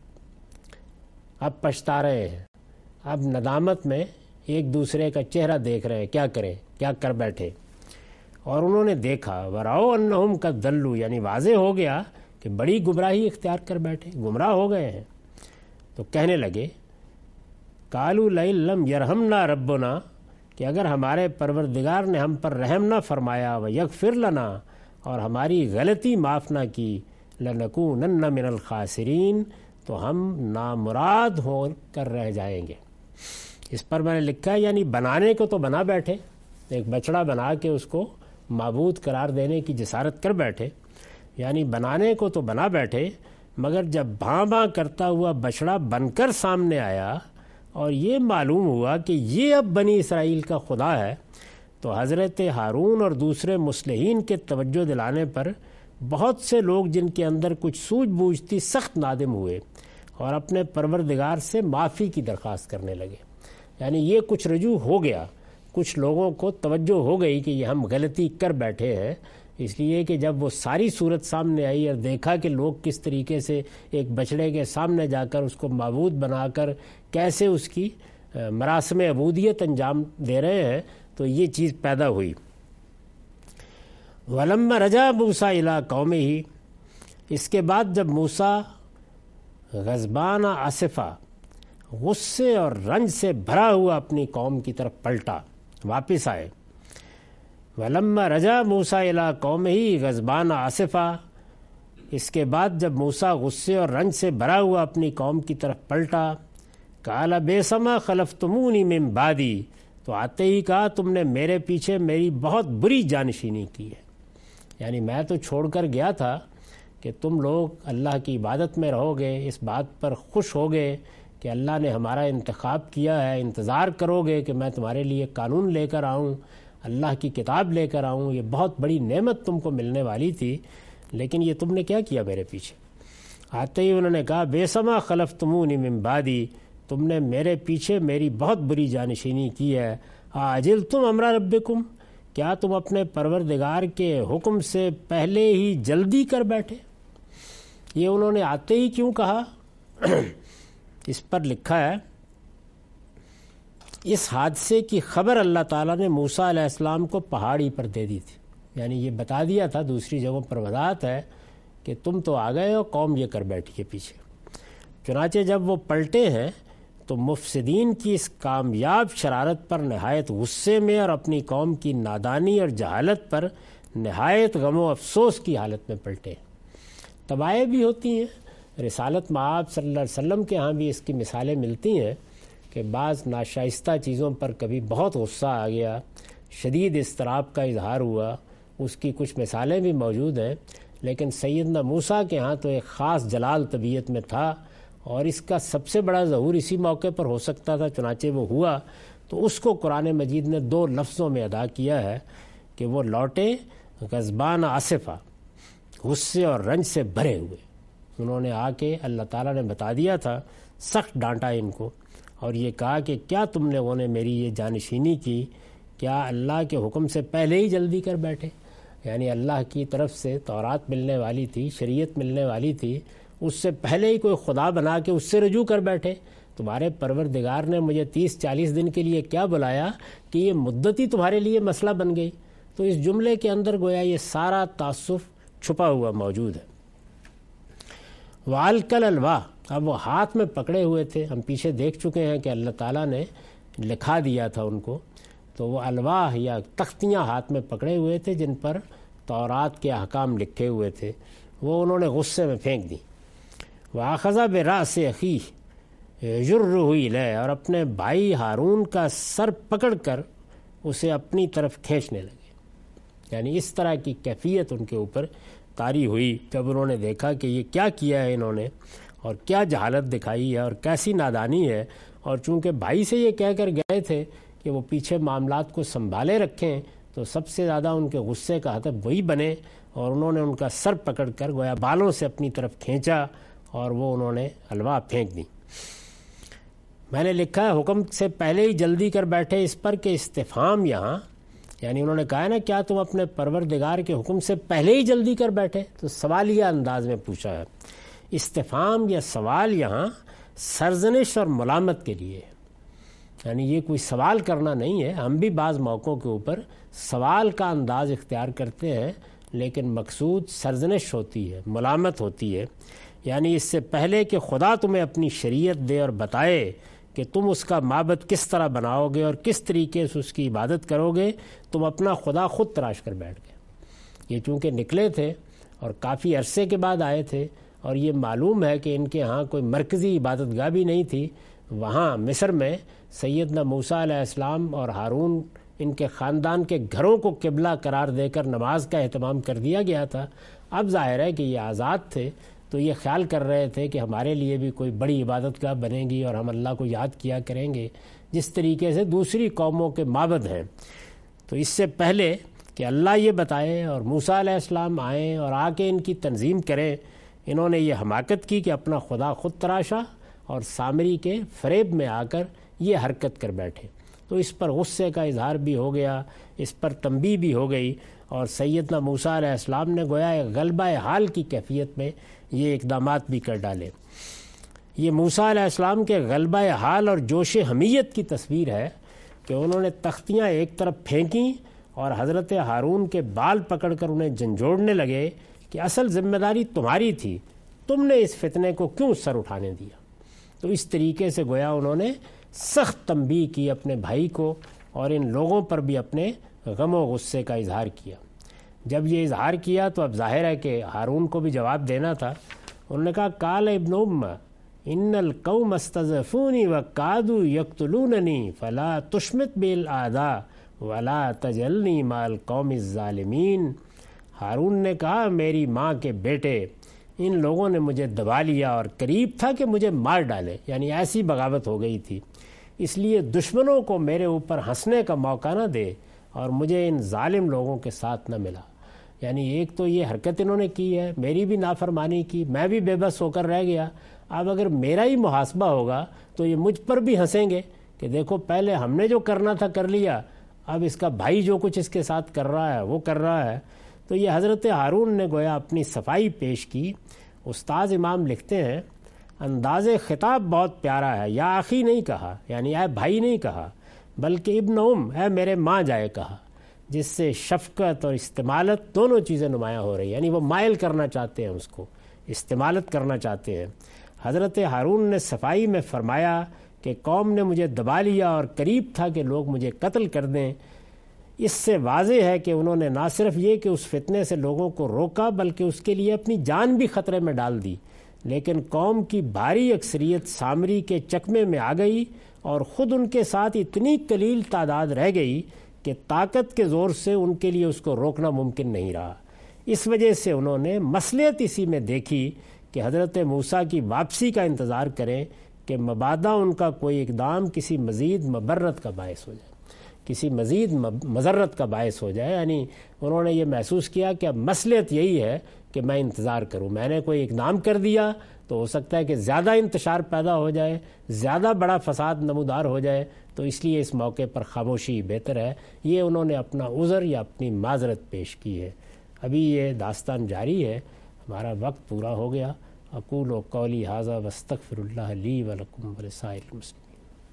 اب پچھتا رہے ہیں، اب ندامت میں ایک دوسرے کا چہرہ دیکھ رہے ہیں، کیا کریں، کیا کر بیٹھے۔ اور انہوں نے دیکھا ورأوا انہم قد ضلوا، یعنی واضح ہو گیا کہ بڑی گمراہی اختیار کر بیٹھے، گمراہ ہو گئے ہیں۔ تو کہنے لگے قالوا لئن لم یرحمنا ربنا، کہ اگر ہمارے پروردگار نے ہم پر رحم نہ فرمایا، ویغفر لنا، اور ہماری غلطی معاف نہ کی، لنکونن من الخاسرین، تو ہم نامراد ہو کر رہ جائیں گے۔ اس پر میں نے لکھا ہے، یعنی بنانے کو تو بنا بیٹھے، ایک بچڑا بنا کے اس کو معبود قرار دینے کی جسارت کر بیٹھے، یعنی بنانے کو تو بنا بیٹھے، مگر جب بھاں بھاں کرتا ہوا بچڑا بن کر سامنے آیا اور یہ معلوم ہوا کہ یہ اب بنی اسرائیل کا خدا ہے، تو حضرت ہارون اور دوسرے مصلحین کے توجہ دلانے پر بہت سے لوگ جن کے اندر کچھ سوجھ بوجھ تھی سخت نادم ہوئے اور اپنے پروردگار سے معافی کی درخواست کرنے لگے۔ یعنی یہ کچھ رجوع ہو گیا، کچھ لوگوں کو توجہ ہو گئی کہ یہ ہم غلطی کر بیٹھے ہیں، اس لیے کہ جب وہ ساری صورت سامنے آئی اور دیکھا کہ لوگ کس طریقے سے ایک بچڑے کے سامنے جا کر اس کو معبود بنا کر کیسے اس کی مراسم عبودیت انجام دے رہے ہیں، تو یہ چیز پیدا ہوئی۔ وَلَمَّا رَجَعَ مُوسَىٰ إِلَىٰ قَوْمِهِ، اس کے بعد جب موسیٰ غضبان آصفہ، غصے اور رنج سے بھرا ہوا اپنی قوم کی طرف پلٹا، واپس آئے۔ وَلَمَّا رَجَعَ مُوسَىٰ إِلَىٰ قَوْمِهِ غَضْبَانَ آصِفًا، اس کے بعد جب موسیٰ غصے اور رنج سے بھرا ہوا اپنی قوم کی طرف پلٹا، قَالَ بِئْسَ مَا خَلَفْتُمُونِی مِن بَعْدِی، تو آتے ہی کہا تم نے میرے پیچھے میری بہت بری جانشینی کی ہے۔ یعنی میں تو چھوڑ کر گیا تھا کہ تم لوگ اللہ کی عبادت میں رہو گے، اس بات پر خوش ہو گئے کہ اللہ نے ہمارا انتخاب کیا ہے، انتظار کرو گے کہ میں تمہارے لیے قانون لے کر آؤں، اللہ کی کتاب لے کر آؤں، یہ بہت بڑی نعمت تم کو ملنے والی تھی، لیکن یہ تم نے کیا کیا میرے پیچھے۔ آتے ہی انہوں نے کہا بِئْسَ مَا خَلَفْتُمُونِی مِن بَعْدِی، تم نے میرے پیچھے میری بہت بری جانشینی کی ہے۔ أَعَجِلْتُمْ أَمْرَ رَبِّكُمْ، کیا تم اپنے پروردگار کے حکم سے پہلے ہی جلدی کر بیٹھے۔ یہ انہوں نے آتے ہی کیوں کہا، اس پر لکھا ہے اس حادثے کی خبر اللہ تعالیٰ نے موسیٰ علیہ السلام کو پہاڑی پر دے دی تھی، یعنی یہ بتا دیا تھا، دوسری جگہوں پر وضاحت ہے کہ تم تو آ گئے ہو، قوم یہ کر بیٹھی ہے پیچھے۔ چنانچہ جب وہ پلٹے ہیں تو مفسدین کی اس کامیاب شرارت پر نہایت غصے میں اور اپنی قوم کی نادانی اور جہالت پر نہایت غم و افسوس کی حالت میں پلٹے۔ تباہی بھی ہوتی ہیں، رسالت مآب صلی اللہ علیہ وسلم کے ہاں بھی اس کی مثالیں ملتی ہیں کہ بعض ناشائستہ چیزوں پر کبھی بہت غصہ آ گیا، شدید اضطراب کا اظہار ہوا، اس کی کچھ مثالیں بھی موجود ہیں۔ لیکن سیدنا موسیٰ کے ہاں تو ایک خاص جلال طبیعت میں تھا، اور اس کا سب سے بڑا ظہور اسی موقع پر ہو سکتا تھا، چنانچہ وہ ہوا۔ تو اس کو قرآن مجید نے 2 لفظوں میں ادا کیا ہے کہ وہ لوٹے غضبان آصفہ، غصے اور رنج سے بھرے ہوئے۔ انہوں نے آ کے اللہ تعالیٰ نے بتا دیا تھا، سخت ڈانٹا ان کو، اور یہ کہا کہ کیا تم لوگوں نے میری یہ جانشینی کی، کیا اللہ کے حکم سے پہلے ہی جلدی کر بیٹھے؟ یعنی اللہ کی طرف سے تورات ملنے والی تھی، شریعت ملنے والی تھی، اس سے پہلے ہی کوئی خدا بنا کے اس سے رجوع کر بیٹھے؟ تمہارے پروردگار نے مجھے 30-40 دن کے لیے کیا بلایا کہ یہ مدت ہی تمہارے لیے مسئلہ بن گئی؟ تو اس جملے کے اندر گویا یہ سارا تعسف چھپا ہوا موجود ہے۔ وَعَلْقَ الْأَلْوَاحَ، اب وہ ہاتھ میں پکڑے ہوئے تھے، ہم پیچھے دیکھ چکے ہیں کہ اللہ تعالیٰ نے لکھا دیا تھا ان کو، تو وہ الواح یا تختیاں ہاتھ میں پکڑے ہوئے تھے جن پر تورات کے احکام لکھے ہوئے تھے، وہ انہوں نے غصے میں پھینک دی۔ وَأَخَذَ بِرَأْسِ أَخِيهِ يَجُرُّهُ إِلَيْهِ، اور اپنے بھائی ہارون کا سر پکڑ کر اسے اپنی طرف کھینچنے لگے۔ یعنی اس طرح کی کیفیت ان کے اوپر طاری ہوئی جب انہوں نے دیکھا کہ یہ کیا کیا ہے انہوں نے، اور کیا جہالت دکھائی ہے اور کیسی نادانی ہے، اور چونکہ بھائی سے یہ کہہ کر گئے تھے کہ وہ پیچھے معاملات کو سنبھالے رکھیں، تو سب سے زیادہ ان کے غصے کا ہدف وہی بنے، اور انہوں نے ان کا سر پکڑ کر گویا بالوں سے اپنی طرف کھینچا، اور وہ انہوں نے الواح پھینک دی۔ میں نے لکھا ہے حکم سے پہلے ہی جلدی کر بیٹھے، اس پر کہ استفہام یہاں، یعنی انہوں نے کہا نا کیا تم اپنے پروردگار کے حکم سے پہلے ہی جلدی کر بیٹھے، تو سوالیہ انداز میں پوچھا ہے۔ استفہام یا سوال یہاں سرزنش اور ملامت کے لیے، یعنی یہ کوئی سوال کرنا نہیں ہے۔ ہم بھی بعض موقعوں کے اوپر سوال کا انداز اختیار کرتے ہیں، لیکن مقصود سرزنش ہوتی ہے، ملامت ہوتی ہے۔ یعنی اس سے پہلے کہ خدا تمہیں اپنی شریعت دے اور بتائے کہ تم اس کا معبد کس طرح بناؤ گے اور کس طریقے سے اس کی عبادت کرو گے، تم اپنا خدا خود تراش کر بیٹھ گئے۔ یہ چونکہ نکلے تھے اور کافی عرصے کے بعد آئے تھے، اور یہ معلوم ہے کہ ان کے ہاں کوئی مرکزی عبادت گاہ بھی نہیں تھی۔ وہاں مصر میں سیدنا موسیٰ علیہ السلام اور ہارون ان کے خاندان کے گھروں کو قبلہ قرار دے کر نماز کا اہتمام کر دیا گیا تھا۔ اب ظاہر ہے کہ یہ آزاد تھے، تو یہ خیال کر رہے تھے کہ ہمارے لیے بھی کوئی بڑی عبادت گاہ بنے گی اور ہم اللہ کو یاد کیا کریں گے، جس طریقے سے دوسری قوموں کے معبد ہیں۔ تو اس سے پہلے کہ اللہ یہ بتائے اور موسیٰ علیہ السلام آئیں اور آ کے ان کی تنظیم کریں، انہوں نے یہ حماقت کی کہ اپنا خدا خود تراشا اور سامری کے فریب میں آ کر یہ حرکت کر بیٹھے۔ تو اس پر غصے کا اظہار بھی ہو گیا، اس پر تنبیہ بھی ہو گئی، اور سیدنا موسیٰ علیہ السلام نے گویا ایک غلبہ حال کی کیفیت میں یہ اقدامات بھی کر ڈالے۔ یہ موسیٰ علیہ السلام کے غلبہ حال اور جوش حمیت کی تصویر ہے کہ انہوں نے تختیاں ایک طرف پھینکیں اور حضرت ہارون کے بال پکڑ کر انہیں جھنجھوڑنے لگے کہ اصل ذمہ داری تمہاری تھی، تم نے اس فتنے کو کیوں سر اٹھانے دیا۔ تو اس طریقے سے گویا انہوں نے سخت تنبیہ کی اپنے بھائی کو، اور ان لوگوں پر بھی اپنے غم و غصے کا اظہار کیا۔ جب یہ اظہار کیا تو اب ظاہر ہے کہ ہارون کو بھی جواب دینا تھا۔ انہوں نے کہا قال ابن ام ان القوم استضعفونی وقعدوا یقتلوننی فلا تشمت بالاعداء ولا تجلنی مع القوم الظالمین۔ ہارون نے کہا میری ماں کے بیٹے، ان لوگوں نے مجھے دبا لیا اور قریب تھا کہ مجھے مار ڈالے، یعنی ایسی بغاوت ہو گئی تھی، اس لیے دشمنوں کو میرے اوپر ہنسنے کا موقع نہ دے اور مجھے ان ظالم لوگوں کے ساتھ نہ ملا۔ یعنی ایک تو یہ حرکت انہوں نے کی ہے، میری بھی نافرمانی کی، میں بھی بے بس ہو کر رہ گیا، اب اگر میرا ہی محاسبہ ہوگا تو یہ مجھ پر بھی ہنسیں گے کہ دیکھو پہلے ہم نے جو کرنا تھا کر لیا، اب اس کا بھائی جو کچھ اس کے ساتھ کر رہا ہے وہ کر رہا ہے۔ تو یہ حضرت ہارون نے گویا اپنی صفائی پیش کی۔ استاذ امام لکھتے ہیں انداز خطاب بہت پیارا ہے، یا آخی نہیں کہا، یعنی اے بھائی نہیں کہا، بلکہ ابن ام اے میرے ماں جائے کہا، جس سے شفقت اور استمالت دونوں چیزیں نمایاں ہو رہی ہیں، یعنی وہ مائل کرنا چاہتے ہیں، اس کو استمالت کرنا چاہتے ہیں۔ حضرت ہارون نے صفائی میں فرمایا کہ قوم نے مجھے دبا لیا اور قریب تھا کہ لوگ مجھے قتل کر دیں۔ اس سے واضح ہے کہ انہوں نے نہ صرف یہ کہ اس فتنے سے لوگوں کو روکا، بلکہ اس کے لیے اپنی جان بھی خطرے میں ڈال دی، لیکن قوم کی بھاری اکثریت سامری کے چکمے میں آ گئی اور خود ان کے ساتھ اتنی قلیل تعداد رہ گئی کہ طاقت کے زور سے ان کے لیے اس کو روکنا ممکن نہیں رہا۔ اس وجہ سے انہوں نے مصلحت اسی میں دیکھی کہ حضرت موسیٰ کی واپسی کا انتظار کریں کہ مبادا ان کا کوئی اقدام کسی مزید مبرت کا باعث ہو جائے، کسی مزید مضرت کا باعث ہو جائے. یعنی انہوں نے یہ محسوس کیا کہ اب مصلحت یہی ہے کہ میں انتظار کروں، میں نے کوئی اقدام کر دیا تو ہو سکتا ہے کہ زیادہ انتشار پیدا ہو جائے، زیادہ بڑا فساد نمودار ہو جائے، تو اس لیے اس موقع پر خاموشی بہتر ہے. یہ انہوں نے اپنا عذر یا اپنی معذرت پیش کی ہے. ابھی یہ داستان جاری ہے، ہمارا وقت پورا ہو گیا. اقول قولی ھذا واستغفر اللہ لی ولکم ولسائر المسلمین.